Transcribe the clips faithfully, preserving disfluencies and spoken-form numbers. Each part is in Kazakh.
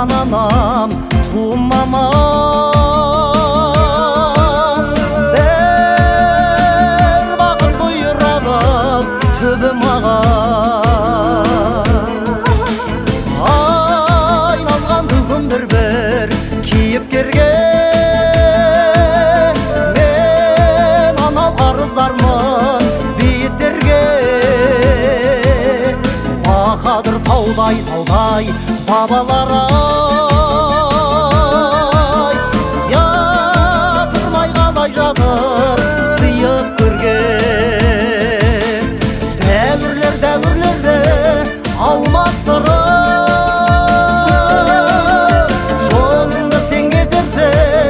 туған анам туым аман, бір бақыт бұйырады түбі маған. Айналған бүгін бір-бір кейіпкерге мен анау қарыздармын бейіттерге. Бақадыр таудай таудай бабалар ай, япырмай қалай жатыр сыйып көрген. Дәуірлер дәуірлерді алмастырып, жолыңды сен кетерсең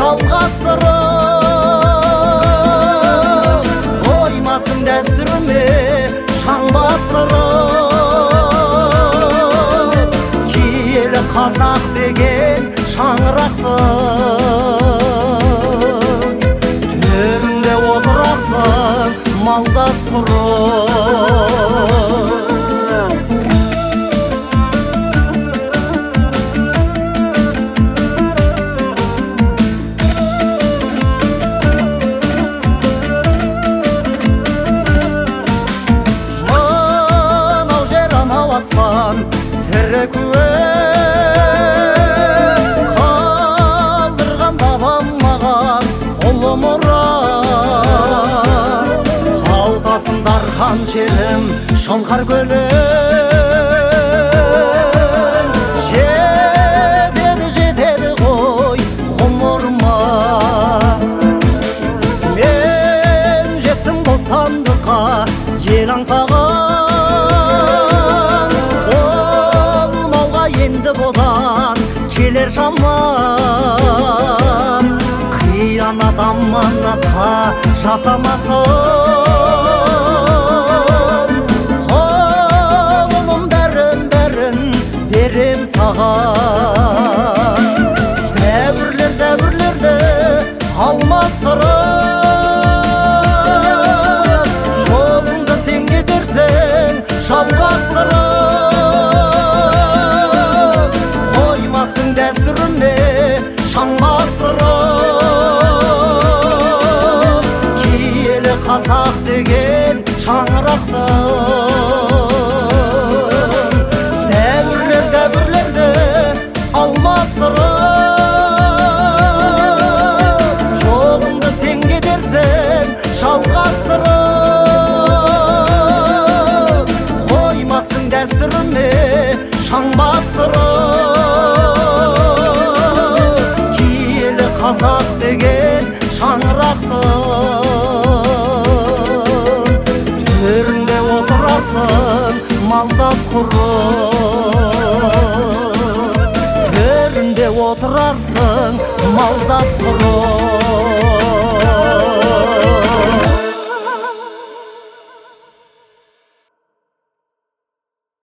жалғастырып, қоймасын дәстүріме шаң бастырып. Қазақ деген шаңырақтың төрінде отырарсың малдас құрып. Анау жер анау аспан тірі куә, дархан жерім шалқар көлім, жетеді жетеді ғой ғұмырыма. Мен жеттім бостандыққа ел аңсаған, болмауға енді бодан келер шамам. Қиянат аманатқа жасамасын, берем саған. Дәуірлер дәуірлерді алмастырып, жолыңды сен кетерсең жалғастырып, қоймасын дәстүріме шаң бастырып. Киелі қазақ деген шаңырақты жолыңды сен кетерсең жалғастырып, қоймасын дәстүріме шаң бастырып. Киелі қазақ деген шаңырақтың төрінде отырарсың малдас құрып. Отырарсың малдас құрып.